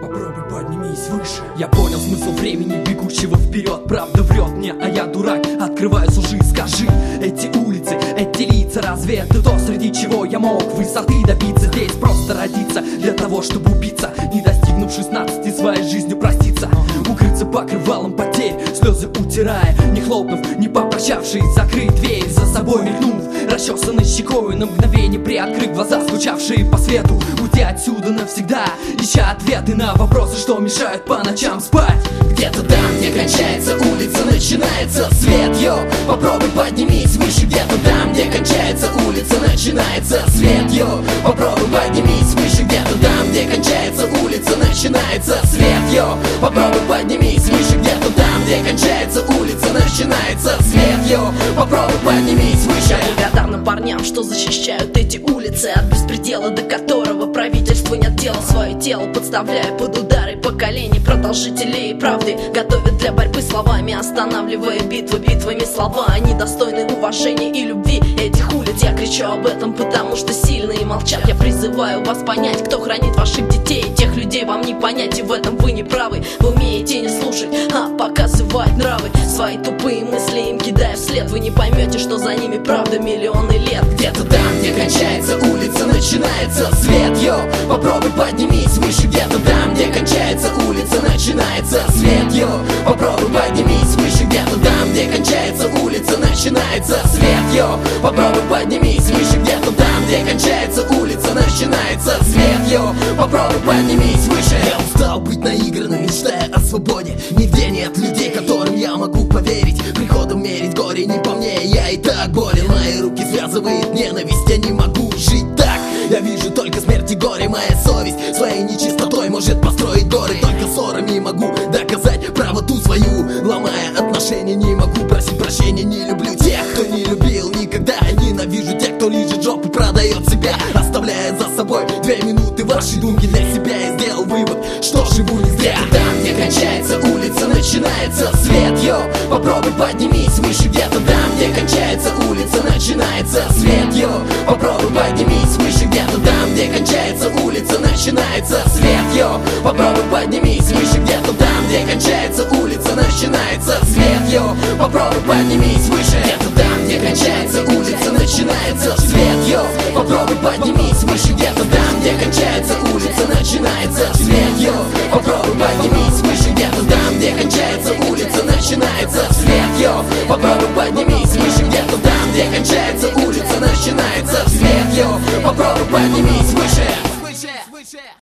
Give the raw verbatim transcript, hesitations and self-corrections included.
попробуй поднимись выше. Я понял смысл времени, бегущего вперед. Правда врет мне, а я дурак. Открываю лжи, скажи, эти улицы, эти лица, разве это то, среди чего я мог высоты добиться? Здесь просто родиться для того, чтобы убиться, не достигнув шестнадцати, своей жизнью проститься, укрыться покрывалом потерь, слезы утирая, не хлопнув, не попрощавшись, закрыть дверь за собой, мелькнув, расчесанной щекой, на мгновение приоткрыв глаза, скучавшие по свету, уйти отсюда навсегда, ища ответы на вопросы, что мешают по ночам спать. Где-то там, где кончается улица, начинается свет, йо. Попробуй поднимись выше. Где-то там, где кончается улица, начинается свет, йо. Попробуй поднимись выше. Где-то там, где кончается улица, начинается свет, йо. Попробуй поднимись выше. Где-то там, где кончается улица, начинается свет, йо. Попробуй поднимись выше. Я благодарна парням, что защищают эти улицы от беспредела, до которого правительство не отдело свое тело, подставляя под удары поколений продолжителей правды, готовят для борьбы словами, останавливая битвы битвами. Слова, они достойны уважения и любви этих улиц. Я кричу об этом, потому что сильные молчат. Я призываю вас понять, кто хранит ваших детей. Тех людей вам не понять, и в этом вы не правы. Вы умеете не слушать, а показывать нравы. Свои тупые мысли им кидая вслед. Вы не поймете, что за ними правда миллионы лет. Где-то там, где кончается улица, начинается свет, йо. Попробуй поднимись выше. Где-то там, где кончается улица, начинается свет, йо. Попробуй поднимись выше. Где-то там, где кончается улица, начинается свет, йо. Попробуй поднимись выше. Где-то там, где кончается улица, начинается свет, йо. Попробуй поднимись выше. Я устал быть наигранным, мечтая о свободе. Нигде нет людей, которым я могу поверить. Приходом мерить горе не по мне, я и так болен. Мои руки связывает ненависть, я не могу жить так. Я вижу только смерть и горе, моя совесть своей нечистотой может построить горы. Только ссорами могу доказать правоту свою. Ломая отношения, не могу просить прощения. Не люблю тех, кто не любил никогда. Ненавижу тех, кто лижет жопу, продает себя, оставляя за собой две минуты вашей думки. Для себя я сделал вывод, что живу не зря. Где-то там, где кончается улица, начинается свет, йо. Попробуй поднимись выше. Где-то там, где кончается улица, начинается свет, йо. Попробуй поднимись выше. Где-то там, где кончается улица, начинается свет, йо. Попробуй поднимись выше. Где-то там, где кончается улица, начинается свет, йо. Попробуй поднимись выше. Где-то там, где кончается улица, начинается свет, йо. Попробуй поднимись выше. Где-то там, где кончается улица, начинается свет, йо. Попробуй поднимись выше. Где-то там, где кончается улица, начинается свет, йо. Попробуй поднимись выше. Где-то там, где кончается улица, начинается свет, йо. Попробуй поднимись выше.